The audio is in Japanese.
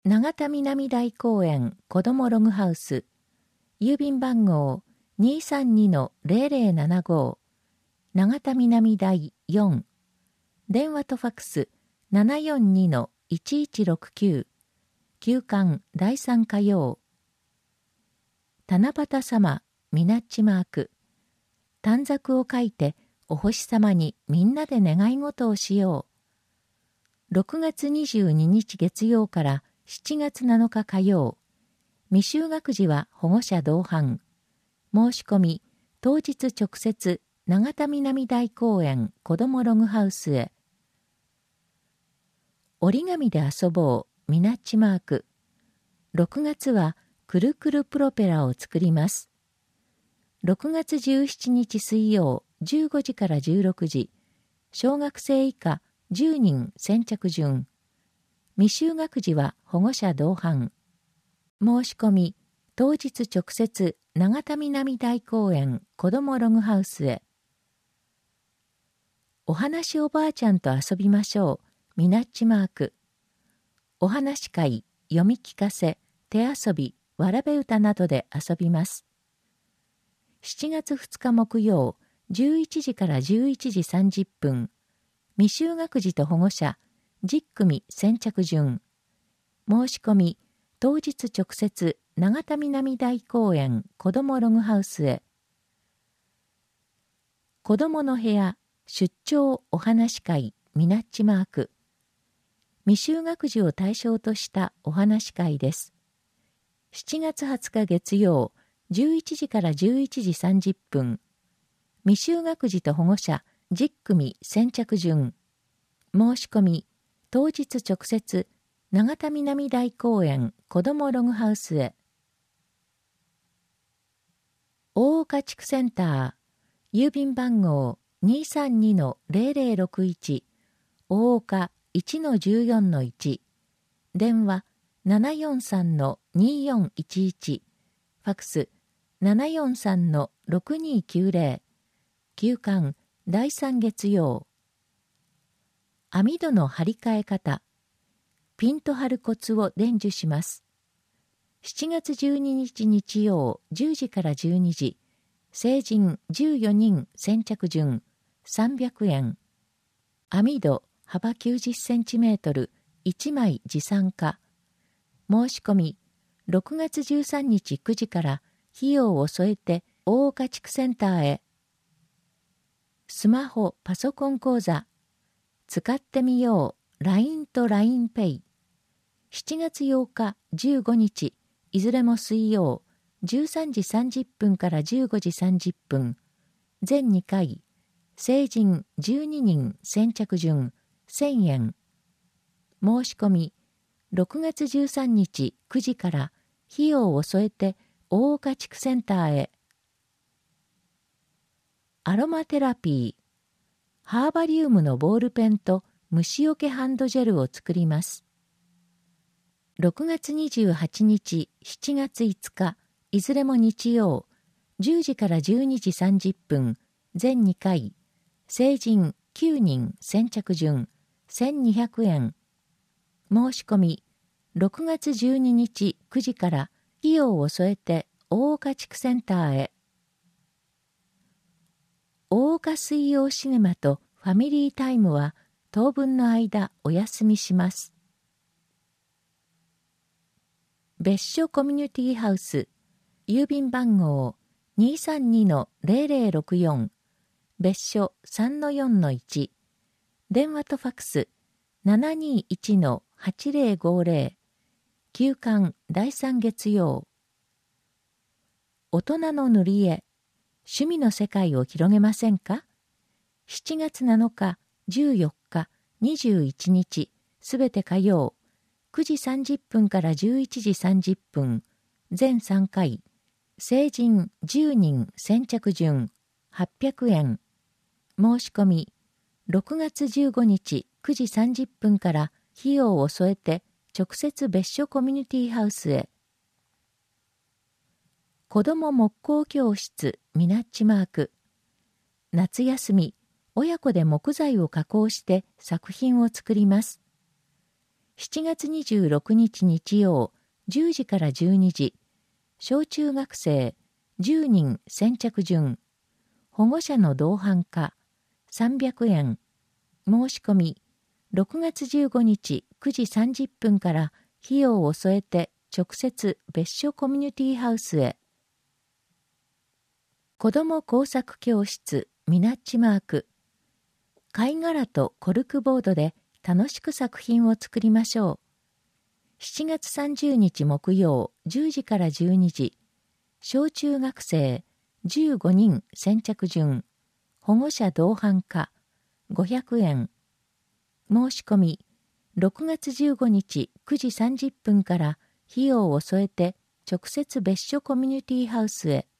永田南大公園子どもログハウス、郵便番号 232-0075、永田南大4、電話とファックス 742-1169、休館第3火曜。七夕様、ミナッチマーク。短冊を書いて、お星様にみんなで願い事をしよう。6月22日月曜から7月7日火曜。未就学児は保護者同伴。申し込み、当日直接、永田南大公園子どもログハウスへ。折り紙で遊ぼう、ミナッチマーク。6月はくるくるプロペラを作ります。6月17日水曜15時から16時、小学生以下10人先着順。未就学児は保護者同伴。申し込み、当日直接、永田南大公園子どもログハウスへ。お話おばあちゃんと遊びましょう。ミナッチマーク。お話会、読み聞かせ、手遊び、わらべ歌などで遊びます。7月2日木曜、11時から11時30分。未就学児と保護者、10組先着順。申し込み、当日直接、永田南大公園子どもログハウスへ。子どもの部屋、出張お話会、ミナッチマーク。未就学児を対象としたお話会です。7月20日月曜、11時から11時30分。未就学児と保護者、10組先着順。申し込み、当日直接、永田南大公園子どもログハウスへ。大岡地区センター、郵便番号 232-0061、大岡 1-14-1、電話 743-2411、ファックス 743-6290、休館第3月曜。網戸の張り替え方、ピンと張るコツを伝授します。7月12日日曜10時から12時、成人14人先着順300円。網戸幅90センチメートル1枚持参加。申し込み、6月13日9時から費用を添えて大岡地区センターへ。スマホ、パソコン講座。使ってみよう。LINE と LINEPay。7月8日、15日、いずれも水曜、13時30分から15時30分。全2回。成人12人先着順1000円。申し込み、6月13日9時から費用を添えて大岡地区センターへ。アロマテラピー。ハーバリウムのボールペンと虫除けハンドジェルを作ります。6月28日、7月5日、いずれも日曜、10時から12時30分、全2回、成人9人先着順、1200円。申し込み、6月12日9時から費用を添えて大岡地区センターへ。大岡水曜シネマとファミリータイムは当分の間お休みします。別所コミュニティハウス、郵便番号 232-0064、別所 3-4-1、電話とファックス 721-8050、休館第3月曜。大人の塗り絵、趣味の世界を広げませんか？ 7 月7日、14日、21日、すべて火曜、9時30分から11時30分、全3回、成人10人先着順、800円。申し込み、6月15日9時30分から費用を添えて直接別所コミュニティハウスへ。子ども木工教室ミナッチマーク。夏休み、親子で木材を加工して作品を作ります。 7月26日日曜10時から12時、小中学生10人先着順、保護者の同伴化300円、申し込み6月15日9時30分から費用を添えて直接別所コミュニティハウスへ。子ども工作教室ミナッチマーク。貝殻とコルクボードで楽しく作品を作りましょう。7月30日木曜10時から12時、小中学生15人先着順、保護者同伴化500円。申し込み6月15日9時30分から費用を添えて直接別所コミュニティハウスへ。